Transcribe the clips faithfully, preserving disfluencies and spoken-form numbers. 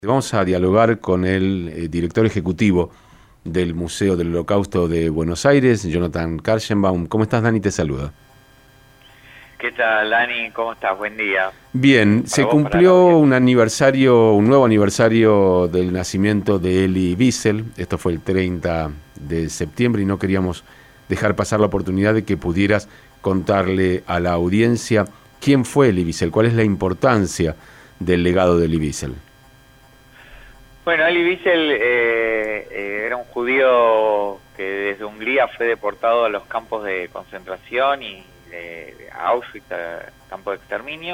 Vamos a dialogar con el eh, director ejecutivo del Museo del Holocausto de Buenos Aires, Jonathan Karchenbaum. ¿Cómo estás, Dani? Te saluda. ¿Qué tal, Dani? ¿Cómo estás? Buen día. Bien, Para se vos, cumplió un aniversario, un nuevo aniversario del nacimiento de Elie Wiesel. Esto fue el treinta de septiembre y no queríamos dejar pasar la oportunidad de que pudieras contarle a la audiencia quién fue Elie Wiesel, cuál es la importancia del legado de Elie Wiesel. Bueno, Elie Wiesel eh, eh, era un judío que desde Hungría fue deportado a los campos de concentración y de, de Auschwitz, a campo de exterminio,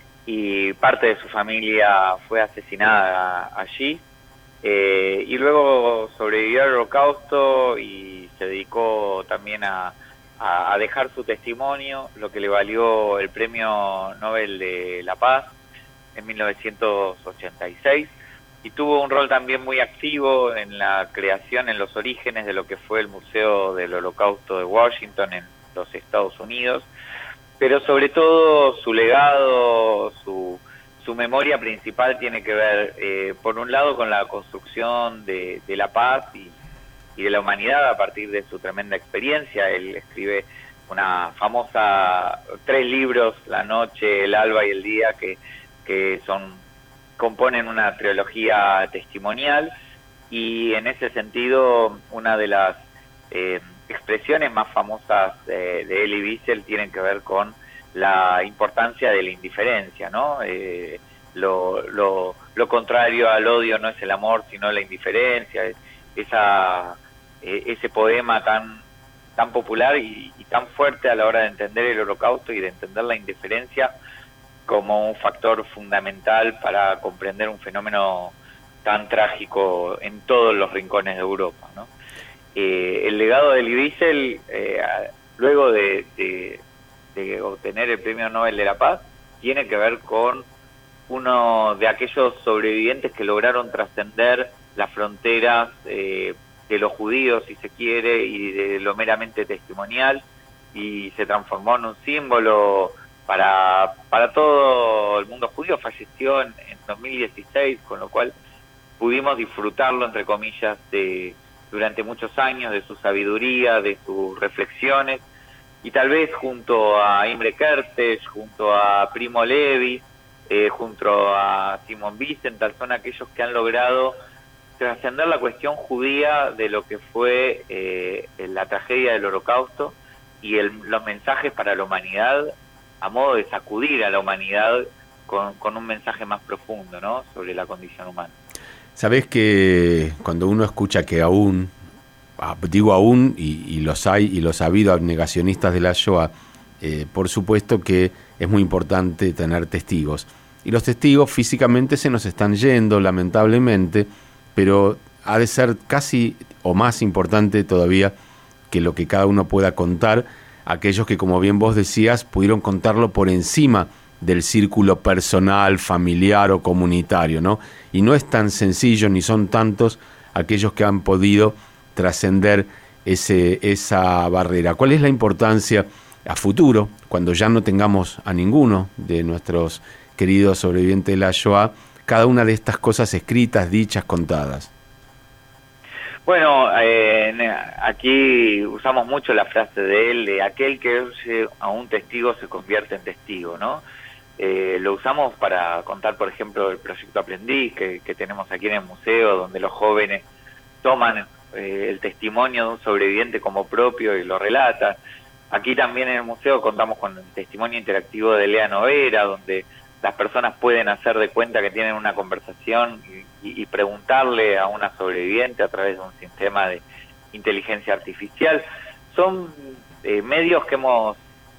y parte de su familia fue asesinada allí, eh, y luego sobrevivió al Holocausto y se dedicó también a, a, a dejar su testimonio, lo que le valió el Premio Nobel de la Paz en mil novecientos ochenta y seis. Y tuvo un rol también muy activo en la creación, en los orígenes de lo que fue el Museo del Holocausto de Washington en los Estados Unidos, pero sobre todo su legado, su, su memoria principal tiene que ver, eh, por un lado, con la construcción de, de la paz y, y de la humanidad a partir de su tremenda experiencia. Él escribe una famosa, tres libros, La Noche, El Alba y El Día, que, que son... componen una trilogía testimonial, y en ese sentido una de las eh, expresiones más famosas de, de Elie Wiesel tienen que ver con la importancia de la indiferencia, ¿no? Eh, lo, lo, lo contrario al odio no es el amor, sino la indiferencia. Esa, eh, ese poema tan, tan popular y, y tan fuerte a la hora de entender el Holocausto y de entender la indiferencia como un factor fundamental para comprender un fenómeno tan trágico en todos los rincones de Europa, ¿no? Eh, el legado de Elie Wiesel, eh, luego de, de, de obtener el Premio Nobel de la Paz, tiene que ver con uno de aquellos sobrevivientes que lograron trascender las fronteras eh, de los judíos, si se quiere, y de lo meramente testimonial, y se transformó en un símbolo Para, para todo el mundo judío. Falleció en, en dos mil dieciséis, con lo cual pudimos disfrutarlo, entre comillas, de, durante muchos años, de su sabiduría, de sus reflexiones, y tal vez junto a Imre Kertész, junto a Primo Levi, eh, junto a Simon Wiesenthal, son aquellos que han logrado trascender la cuestión judía de lo que fue eh, la tragedia del Holocausto y el, los mensajes para la humanidad, a modo de sacudir a la humanidad con, con un mensaje más profundo, ¿no?, sobre la condición humana. Sabés que cuando uno escucha que aún, digo aún, y, y los hay, y los ha habido negacionistas de la Shoah, eh, por supuesto que es muy importante tener testigos. Y los testigos físicamente se nos están yendo, lamentablemente, pero ha de ser casi o más importante todavía que lo que cada uno pueda contar, aquellos que, como bien vos decías, pudieron contarlo por encima del círculo personal, familiar o comunitario, ¿no? Y no es tan sencillo, ni son tantos aquellos que han podido trascender ese, esa barrera. ¿Cuál es la importancia a futuro, cuando ya no tengamos a ninguno de nuestros queridos sobrevivientes de la Shoah, cada una de estas cosas escritas, dichas, contadas? Bueno, eh, aquí usamos mucho la frase de él, de aquel que oye a un testigo se convierte en testigo, ¿no? Eh, lo usamos para contar, por ejemplo, el proyecto Aprendiz que, que tenemos aquí en el museo, donde los jóvenes toman eh, el testimonio de un sobreviviente como propio y lo relatan. Aquí también en el museo contamos con el testimonio interactivo de Lea Novera, donde las personas pueden hacer de cuenta que tienen una conversación y, y, y preguntarle a una sobreviviente a través de un sistema de inteligencia artificial. Son eh, medios que hemos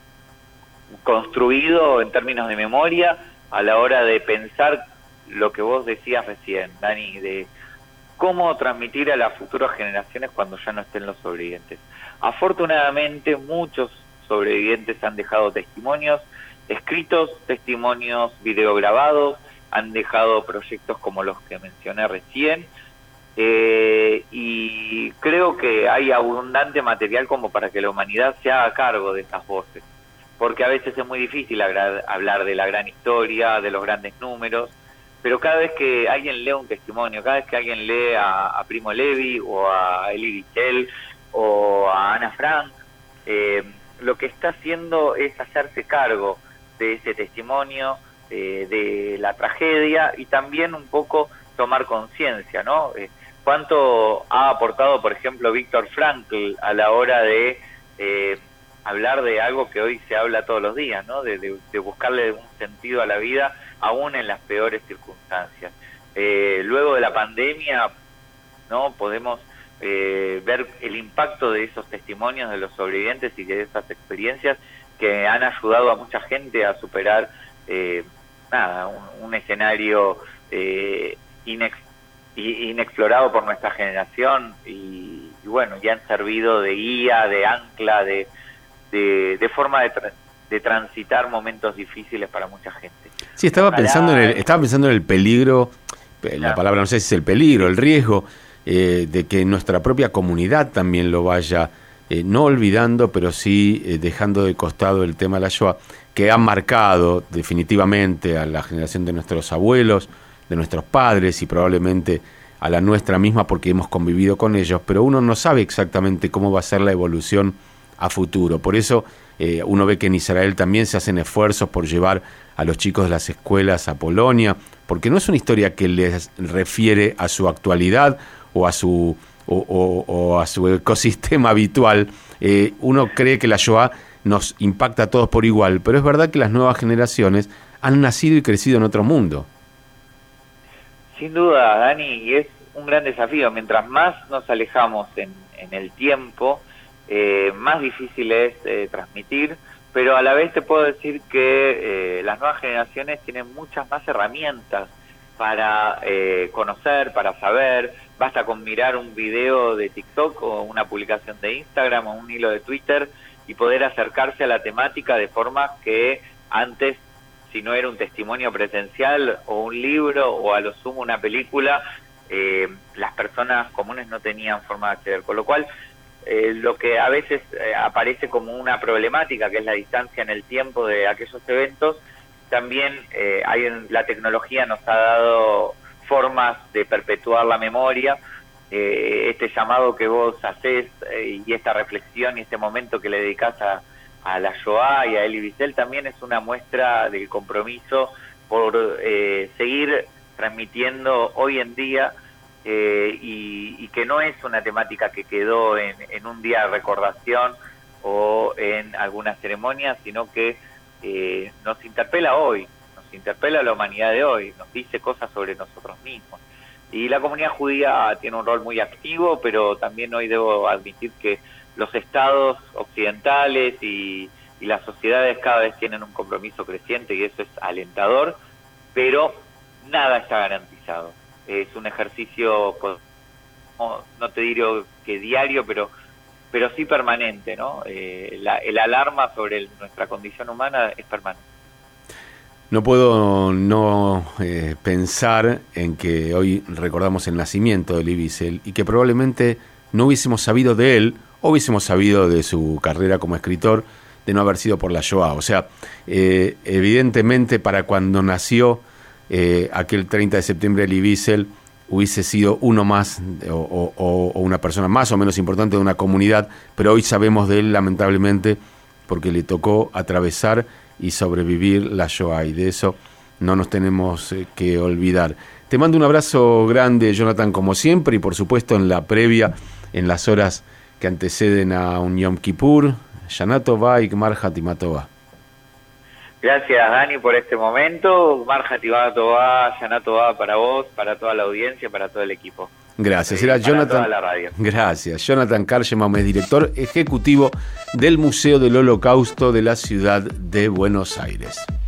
construido en términos de memoria a la hora de pensar lo que vos decías recién, Dani, de cómo transmitir a las futuras generaciones cuando ya no estén los sobrevivientes. Afortunadamente, muchos sobrevivientes han dejado testimonios escritos, testimonios videograbados, han dejado proyectos como los que mencioné recién, eh, y creo que hay abundante material como para que la humanidad se haga cargo de estas voces, porque a veces es muy difícil hablar de la gran historia, de los grandes números, pero cada vez que alguien lee un testimonio, cada vez que alguien lee a, a Primo Levi o a Elie Wiesel o a Ana Frank, eh, lo que está haciendo es hacerse cargo de ese testimonio, eh, de la tragedia, y también un poco tomar conciencia, ¿no? Eh, ¿Cuánto ha aportado, por ejemplo, Víctor Frankl a la hora de eh, hablar de algo que hoy se habla todos los días, ¿no? De, de, de buscarle un sentido a la vida, aún en las peores circunstancias. Eh, luego de la pandemia, ¿no? Podemos eh, ver el impacto de esos testimonios de los sobrevivientes y de esas experiencias que han ayudado a mucha gente a superar eh, nada, un, un escenario eh, inex, inexplorado por nuestra generación, y, y bueno, ya han servido de guía, de ancla, de, de, de forma de, tra de transitar momentos difíciles para mucha gente. Sí, estaba Ojalá, pensando en el, estaba pensando en el peligro, la claro. palabra no sé si es el peligro, el riesgo eh, de que nuestra propia comunidad también lo vaya eh, no olvidando, pero sí eh, dejando de costado el tema de la Shoah, que ha marcado definitivamente a la generación de nuestros abuelos, de nuestros padres y probablemente a la nuestra misma, porque hemos convivido con ellos, pero uno no sabe exactamente cómo va a ser la evolución a futuro. Por eso eh, uno ve que en Israel también se hacen esfuerzos por llevar a los chicos de las escuelas a Polonia, porque no es una historia que les refiere a su actualidad o a su o, o, o a su ecosistema habitual. Eh, uno cree que la Shoah nos impacta a todos por igual, pero es verdad que las nuevas generaciones han nacido y crecido en otro mundo. Sin duda, Dani, y es un gran desafío. Mientras más nos alejamos en, en el tiempo, eh, más difícil es eh, transmitir, pero a la vez te puedo decir que eh, las nuevas generaciones tienen muchas más herramientas para eh, conocer, para saber. Basta con mirar un video de TikTok o una publicación de Instagram o un hilo de Twitter y poder acercarse a la temática de forma que antes, si no era un testimonio presencial o un libro o a lo sumo una película, eh, las personas comunes no tenían forma de acceder. Con lo cual, eh, lo que a veces eh, aparece como una problemática, que es la distancia en el tiempo de aquellos eventos, también eh, hay en, la tecnología nos ha dado formas de perpetuar la memoria. Eh, este llamado que vos hacés eh, y esta reflexión y este momento que le dedicás a a la Shoah y a Elie Wiesel también es una muestra del compromiso por eh, seguir transmitiendo hoy en día eh, y, y que no es una temática que quedó en, en un día de recordación o en alguna ceremonia, sino que eh, nos interpela hoy, nos interpela a la humanidad de hoy, nos dice cosas sobre nosotros mismos. Y la comunidad judía tiene un rol muy activo, pero también hoy debo admitir que los estados occidentales y, y las sociedades cada vez tienen un compromiso creciente y eso es alentador, pero nada está garantizado. Es un ejercicio, no, no te digo que diario, pero pero sí permanente, ¿no? Eh, la, el alarma sobre el, nuestra condición humana es permanente. No puedo no eh, pensar en que hoy recordamos el nacimiento de Elie Wiesel y que probablemente no hubiésemos sabido de él, o hubiésemos sabido de su carrera como escritor, de no haber sido por la Shoah. O sea, eh, evidentemente para cuando nació eh, aquel treinta de septiembre Elie Wiesel, hubiese sido uno más o, o, o una persona más o menos importante de una comunidad, pero hoy sabemos de él lamentablemente porque le tocó atravesar y sobrevivir la Shoah, y de eso no nos tenemos eh, que olvidar. Te mando un abrazo grande, Jonathan, como siempre, y por supuesto en la previa, en las horas que anteceden a un Yom Kippur, Shana Tová y Gmar Hatima Tová. Gracias, Dani, por este momento. Gmar Hatima Tová, Shana Tová para vos, para toda la audiencia, para todo el equipo. Gracias. Era Jonathan. Toda la radio. Gracias. Jonathan Karlsheim es director ejecutivo del Museo del Holocausto de la ciudad de Buenos Aires.